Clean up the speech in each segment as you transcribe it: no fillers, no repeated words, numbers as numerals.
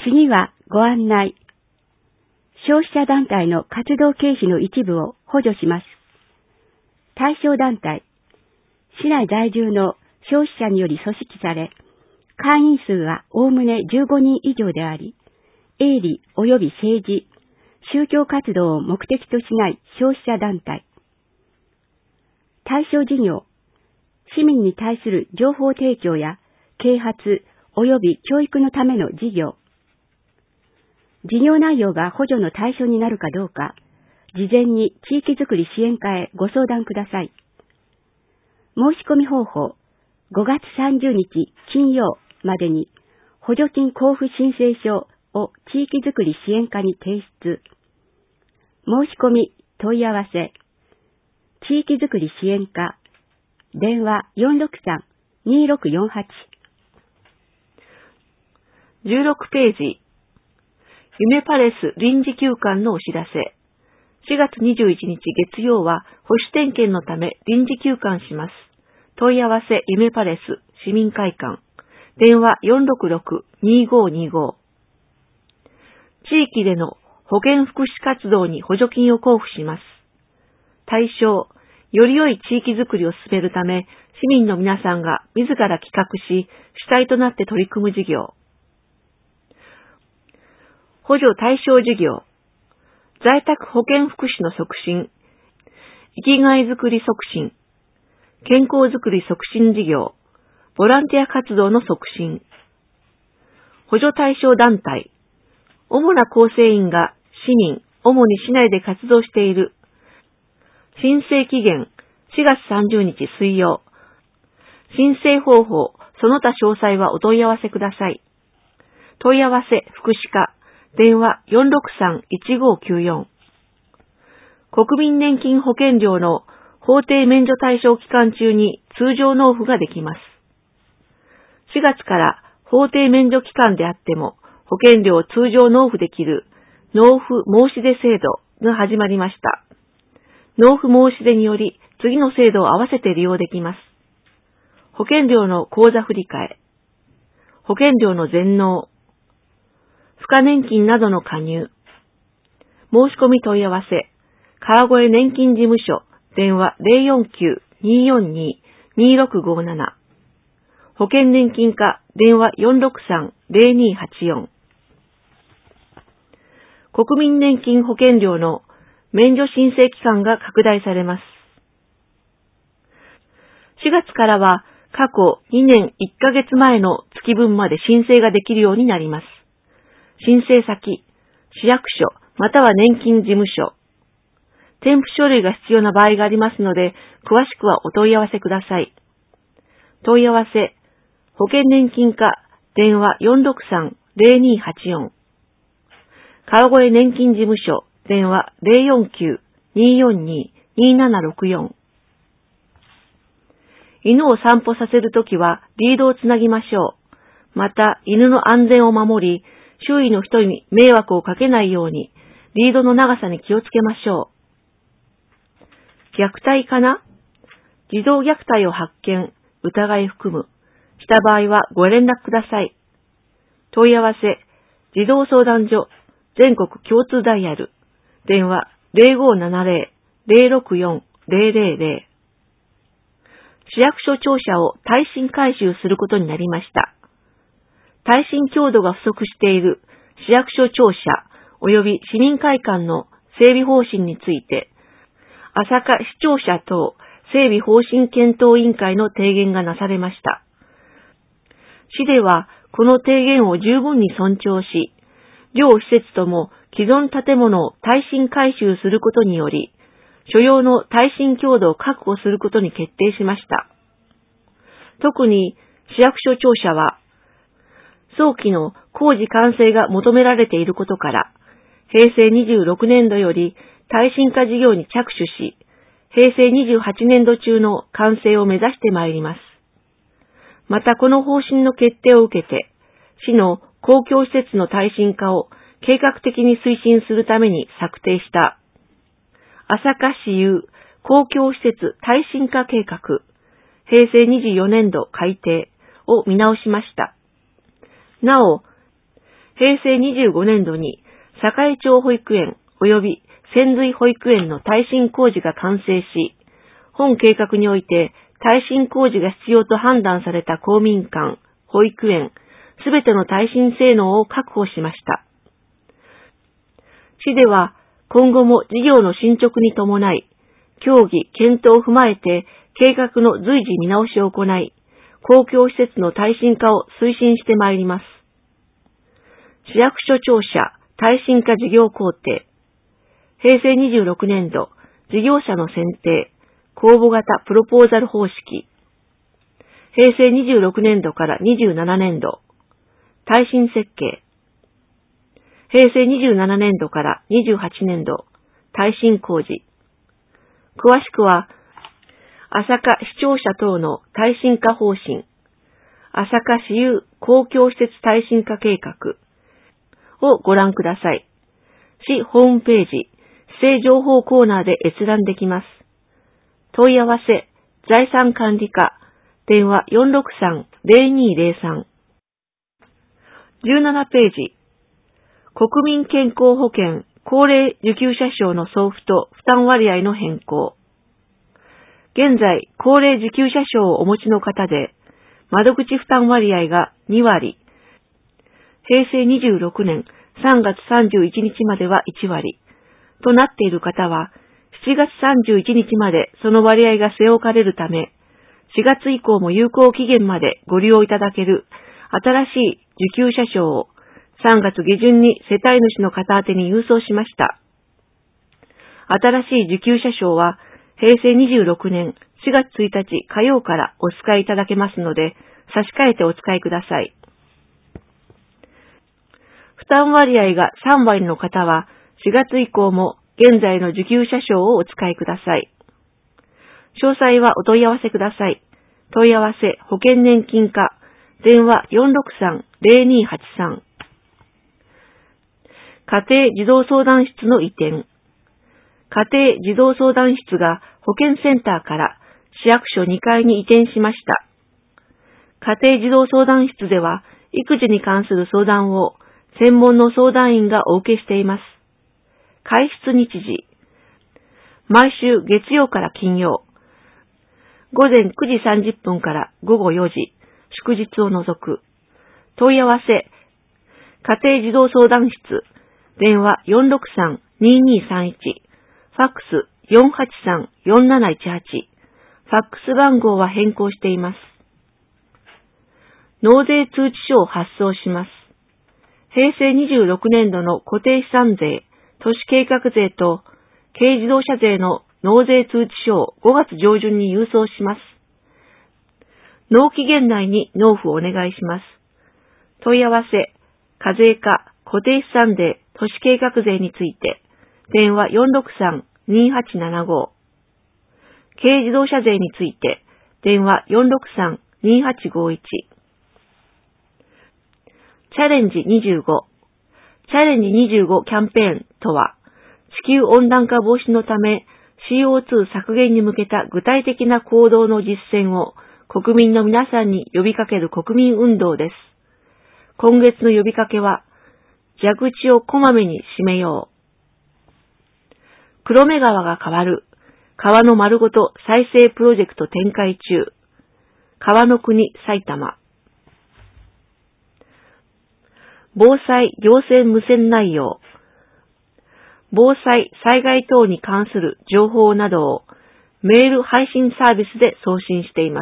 次はご案内。消費者団体の活動経費の一部を補助します。対象団体、市内在住の消費者により組織され、会員数はおおむね15人以上であり、営利及び政治、宗教活動を目的としない消費者団体。対象事業、市民に対する情報提供や啓発及び教育のための事業。事業内容が補助の対象になるかどうか、事前に地域づくり支援課へご相談ください。申し込み方法、5月30日金曜までに補助金交付申請書を地域づくり支援課に提出。申し込み問い合わせ、地域づくり支援課、電話 463-2648。 16ページ、夢パレス臨時休館のお知らせ。4月21日月曜は保守点検のため臨時休館します。問い合わせ夢パレス市民会館。電話 466-2525。地域での保健福祉活動に補助金を交付します。対象、より良い地域づくりを進めるため、市民の皆さんが自ら企画し、主体となって取り組む事業。補助対象事業。在宅保健福祉の促進、生きがいづくり促進、健康づくり促進事業、ボランティア活動の促進。補助対象団体。主な構成員が市民、主に市内で活動している。申請期限4月30日水曜。申請方法、その他詳細はお問い合わせください。問い合わせ福祉課、電話 463-1594。国民年金保険料の法定免除対象期間中に通常納付ができます。4月から法定免除期間であっても保険料を通常納付できる納付申し出制度が始まりました。納付申し出により次の制度を合わせて利用できます。保険料の口座振替、保険料の全納、付加年金などの加入、申し込み問い合わせ、川越年金事務所、電話 049-242-2657、保険年金課、電話 463-0284。国民年金保険料の免除申請期間が拡大されます。4月からは過去2年1ヶ月前の月分まで申請ができるようになります。申請先、市役所または年金事務所。添付書類が必要な場合がありますので、詳しくはお問い合わせください。問い合わせ、保険年金課、電話 463-0284。川越年金事務所、電話 049-242-2764。犬を散歩させるときはリードをつなぎましょう。また、犬の安全を守り、周囲の人に迷惑をかけないように、リードの長さに気をつけましょう。虐待かな？児童虐待を発見、疑い含む。した場合はご連絡ください。問い合わせ、児童相談所、全国共通ダイヤル、電話 0570-064-000。市役所庁舎を耐震改修することになりました。耐震強度が不足している市役所庁舎及び市民会館の整備方針について、朝霞市庁舎等整備方針検討委員会の提言がなされました。市ではこの提言を十分に尊重し、両施設とも既存建物を耐震改修することにより、所要の耐震強度を確保することに決定しました。特に市役所庁舎は、早期の工事完成が求められていることから、平成26年度より耐震化事業に着手し、平成28年度中の完成を目指してまいります。またこの方針の決定を受けて、市の公共施設の耐震化を計画的に推進するために策定した、朝霞市有公共施設耐震化計画、平成24年度改定を見直しました。なお、 平成25年度に堺町保育園及び千髄保育園の耐震工事が完成し、本計画において耐震工事が必要と判断された公民館、保育園、すべての耐震性能を確保しました。市では今後も事業の進捗に伴い、協議、検討を踏まえて計画の随時見直しを行い、公共施設の耐震化を推進してまいります。市役所庁舎耐震化事業工程、平成26年度事業者の選定、公募型プロポーザル方式、平成26年度から27年度耐震設計、平成27年度から28年度耐震工事、詳しくは朝霞市庁舎等の耐震化方針、朝霞市有公共施設耐震化計画をご覧ください。市ホームページ、市政情報コーナーで閲覧できます。問い合わせ、財産管理課、電話 463-0203。17ページ、国民健康保険高齢受給者証の送付と負担割合の変更。現在、高齢受給者証をお持ちの方で、窓口負担割合が2割、平成26年3月31日までは1割となっている方は、7月31日までその割合が据え置かれるため、4月以降も有効期限までご利用いただける新しい受給者証を3月下旬に世帯主の方宛に郵送しました。新しい受給者証は平成26年4月1日火曜からお使いいただけますので、差し替えてお使いください。負担割合が3割の方は4月以降も現在の受給者証をお使いください。詳細はお問い合わせください。問い合わせ保険年金課、電話 463-0283。家庭児童相談室の移転。家庭児童相談室が保健センターから市役所2階に移転しました。家庭児童相談室では育児に関する相談を専門の相談員がお受けしています。開室日時。毎週月曜から金曜。午前9時30分から午後4時。祝日を除く。問い合わせ。家庭児童相談室。電話 463-2231。ファックス 483-4718。ファックス番号は変更しています。納税通知書を発送します。平成26年度の固定資産税、都市計画税と軽自動車税の納税通知書を5月上旬に郵送します。納期限内に納付をお願いします。問い合わせ、課税課、固定資産税、都市計画税について、電話 463-2875。軽自動車税について、電話 463-2851。チャレンジ25。チャレンジ25キャンペーンとは、地球温暖化防止のため CO2 削減に向けた具体的な行動の実践を国民の皆さんに呼びかける国民運動です。今月の呼びかけは、蛇口をこまめに閉めよう。黒目川が変わる。川の丸ごと再生プロジェクト展開中。川の国埼玉。防災行政無線内容。防災災害等に関する情報などをメール配信サービスで送信しています。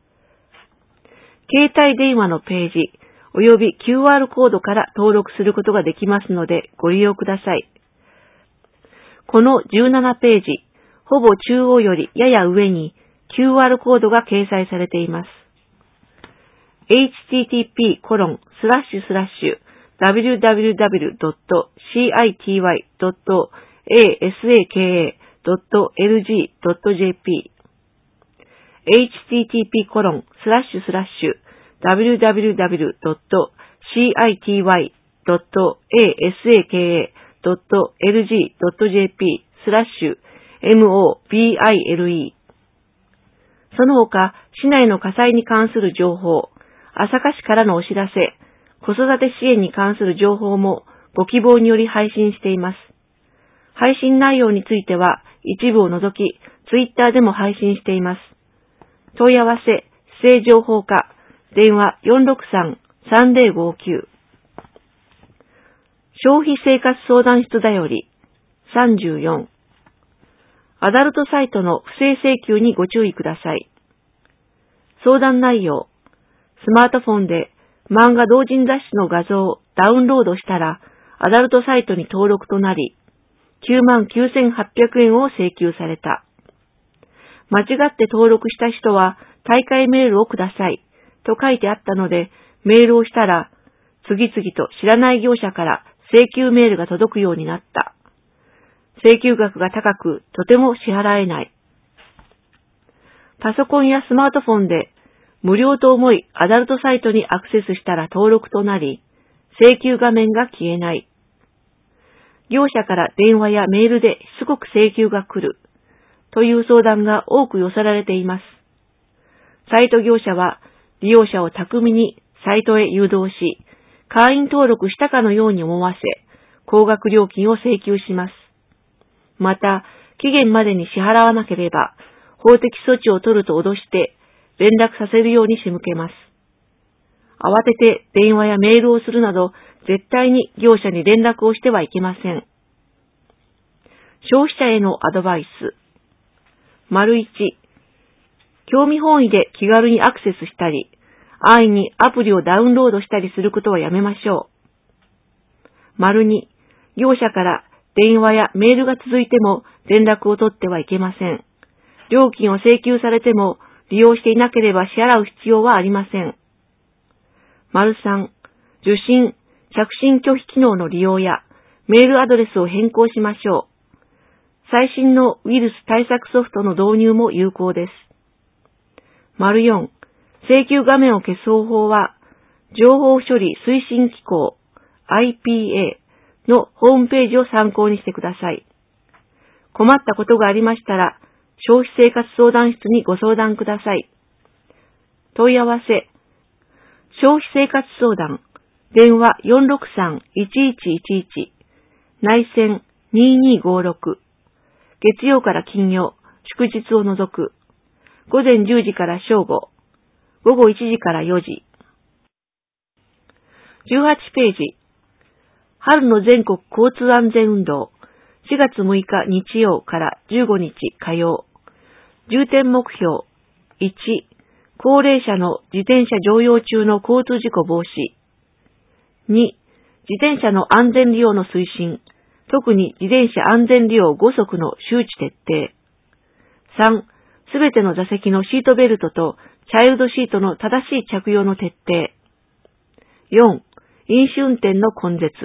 携帯電話のページ及び QR コードから登録することができますのでご利用ください。この17ページ、ほぼ中央よりやや上に QR コードが掲載されています。http://www.city.asaka.lg.jp http://www.city.asaka.lg.jp/mobile その他、市内の火災に関する情報、朝霞市からのお知らせ、 子育て支援に関する情報もご希望により配信しています。配信内容については一部を除き、Twitter でも配信しています。問い合わせ、不正情報課、電話 463-3059。消費生活相談室だより34。アダルトサイトの不正請求にご注意ください。相談内容、スマートフォンで漫画同人雑誌の画像をダウンロードしたら、アダルトサイトに登録となり、99,800円を請求された。間違って登録した人は退会メールをくださいと書いてあったので、メールをしたら、次々と知らない業者から請求メールが届くようになった。請求額が高く、とても支払えない。パソコンやスマートフォンで無料と思いアダルトサイトにアクセスしたら登録となり、請求画面が消えない。業者から電話やメールでしつこく請求が来るという相談が多く寄せられています。サイト業者は利用者を巧みにサイトへ誘導し、会員登録したかのように思わせ、高額料金を請求します。また、期限までに支払わなければ、法的措置を取ると脅して連絡させるように仕向けます。慌てて電話やメールをするなど、絶対に業者に連絡をしてはいけません。消費者へのアドバイス。1、興味本位で気軽にアクセスしたり、安易にアプリをダウンロードしたりすることはやめましょう。2、業者から電話やメールが続いても連絡を取ってはいけません。料金を請求されても利用していなければ支払う必要はありません。3、受信、着信拒否機能の利用やメールアドレスを変更しましょう。最新のウイルス対策ソフトの導入も有効です。4、請求画面を消す方法は、情報処理推進機構 IPA のホームページを参考にしてください。困ったことがありましたら、消費生活相談室にご相談ください。問い合わせ、消費生活相談、電話 463-1111、内線2256、月曜から金曜、祝日を除く、午前10時から正午、午後1時から4時。18ページ、春の全国交通安全運動、4月6日日曜から15日火曜。重点目標、1、高齢者の自転車乗用中の交通事故防止。2、自転車の安全利用の推進、特に自転車安全利用5則の周知徹底。3、すべての座席のシートベルトとチャイルドシートの正しい着用の徹底。4、飲酒運転の根絶。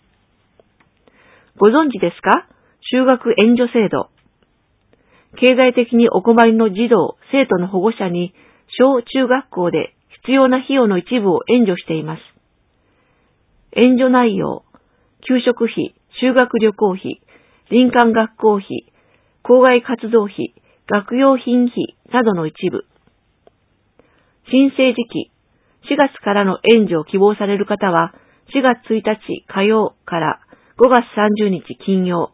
ご存知ですか？就学援助制度。経済的にお困りの児童、生徒の保護者に小中学校で必要な費用の一部を援助しています。援助内容、給食費、修学旅行費、林間学校費、校外活動費、学用品費などの一部。申請時期、4月からの援助を希望される方は、4月1日火曜から5月30日金曜。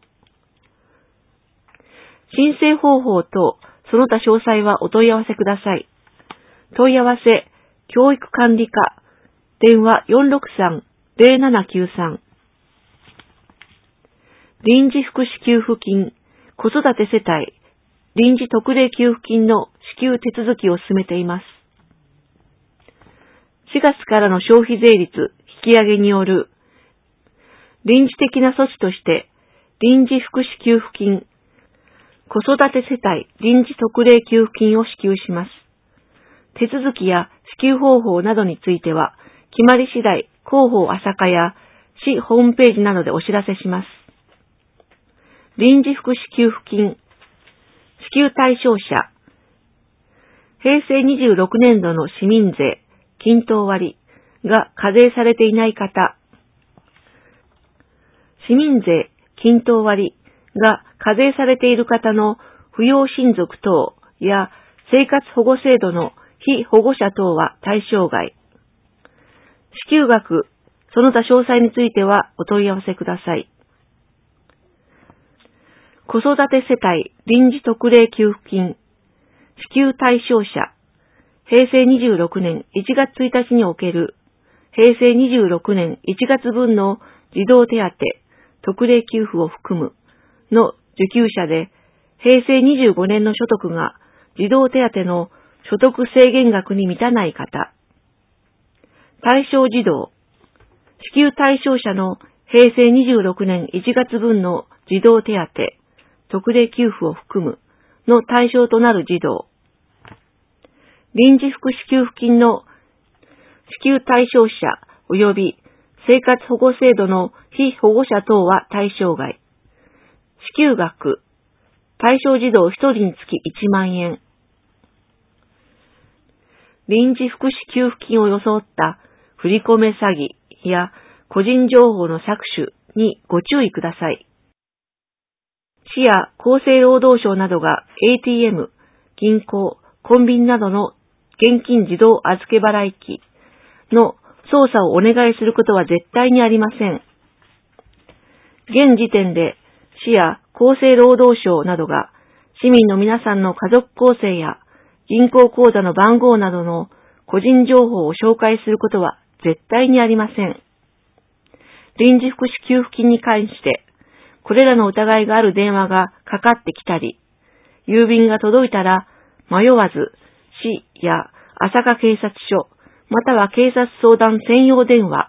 申請方法とその他詳細はお問い合わせください。問い合わせ、教育管理課、電話 463-0793。臨時福祉給付金、子育て世帯、臨時特例給付金の支給手続きを進めています。4月からの消費税率引き上げによる臨時的な措置として臨時福祉給付金、子育て世帯臨時特例給付金を支給します。手続きや支給方法などについては決まり次第広報朝霞や市ホームページなどでお知らせします。臨時福祉給付金、支給対象者、平成26年度の市民税、均等割が課税されていない方、市民税、均等割が課税されている方の扶養親族等や生活保護制度の被保護者等は対象外。支給額その他詳細についてはお問い合わせください。子育て世帯臨時特例給付金支給対象者平成26年1月1日における平成26年1月分の児童手当特例給付を含むの受給者で平成25年の所得が児童手当の所得制限額に満たない方、対象児童、支給対象者の平成26年1月分の児童手当特例給付を含むの対象となる児童、臨時福祉給付金の支給対象者及び生活保護制度の被保護者等は対象外。支給額、対象児童1人につき1万円。臨時福祉給付金を装った振り込め詐欺や個人情報の搾取にご注意ください。市や厚生労働省などが ATM、銀行、コンビニなどの現金自動預け払い機の操作をお願いすることは絶対にありません。現時点で市や厚生労働省などが市民の皆さんの家族構成や銀行口座の番号などの個人情報を紹介することは絶対にありません。臨時福祉給付金に関してこれらの疑いがある電話がかかってきたり、郵便が届いたら迷わず市や朝霞警察署または警察相談専用電話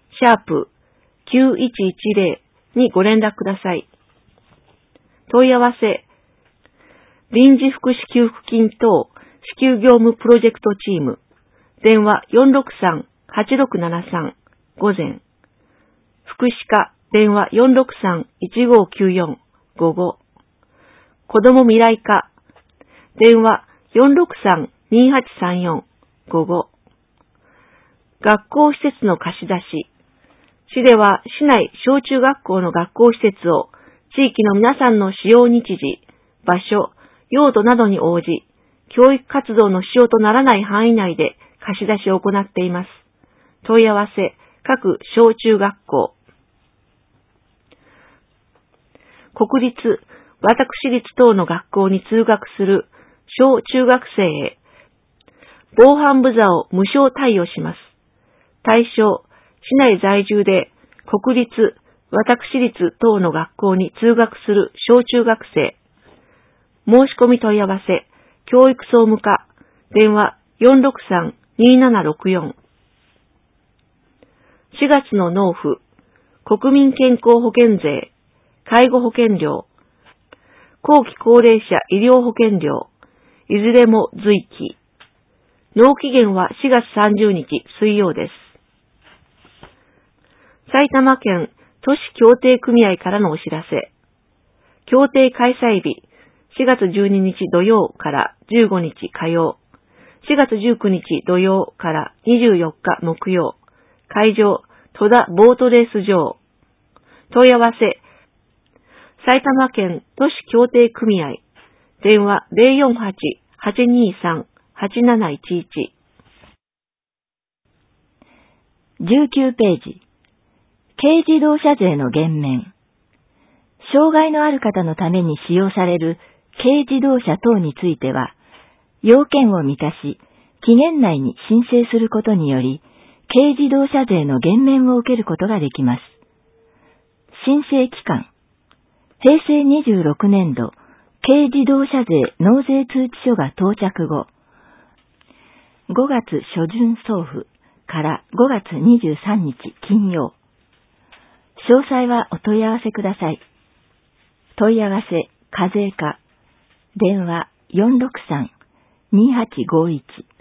#9110にご連絡ください。問い合わせ、臨時福祉給付金等支給業務プロジェクトチーム、電話463-8673午前、福祉課電話463-1594午後、子ども未来課電話463-2834午後、学校施設の貸し出し、市では市内小中学校の学校施設を地域の皆さんの使用日時、場所、用途などに応じ、教育活動の支障とならない範囲内で貸し出しを行っています。問い合わせ、各小中学校。国立、私立等の学校に通学する小中学生へ、防犯ブザを無償貸与します。対象、市内在住で国立、私立等の学校に通学する小中学生。申し込み問い合わせ、教育総務課、電話463-2764。4月の納付、国民健康保険税、介護保険料、後期高齢者医療保険料、いずれも随記。納期限は4月30日水曜です。埼玉県都市協定組合からのお知らせ。協定開催日、4月12日土曜から15日火曜、4月19日土曜から24日木曜、会場、戸田ボートレース場。問い合わせ、埼玉県都市協定組合、電話 048-823-8711。 19ページ。軽自動車税の減免。障害のある方のために使用される軽自動車等については、要件を満たし、期限内に申請することにより、軽自動車税の減免を受けることができます。申請期間、平成26年度、軽自動車税納税通知書が到着後、5月初旬送付から5月23日金曜。詳細はお問い合わせください。問い合わせ、課税課、電話463-2851。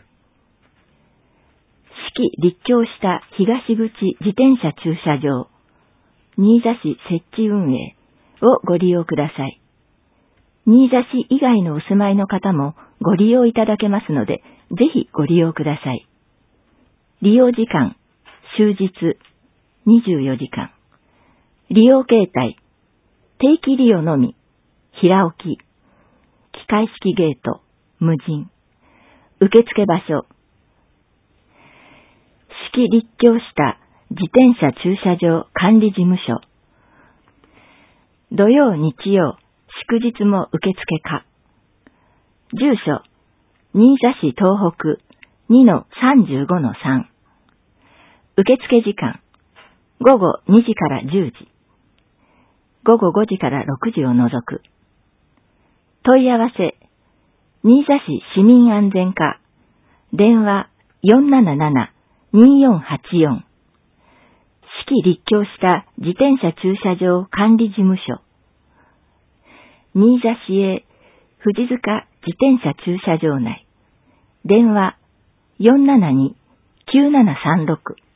式立教した東口自転車駐車場、新座市設置運営をご利用ください。新座市以外のお住まいの方もご利用いただけますので、ぜひご利用ください。利用時間、終日、24時間。利用形態、定期利用のみ、平置き、機械式ゲート、無人。受付場所、式立教した自転車駐車場管理事務所。土曜日曜祝日も受付可。住所、新座市東北 2-35-3。受付時間、午後2時から10時。午後5時から6時を除く。問い合わせ、新座市市民安全課、電話477-2484。市立教した自転車駐車場管理事務所。新座市営藤塚自転車駐車場内。電話472-9736。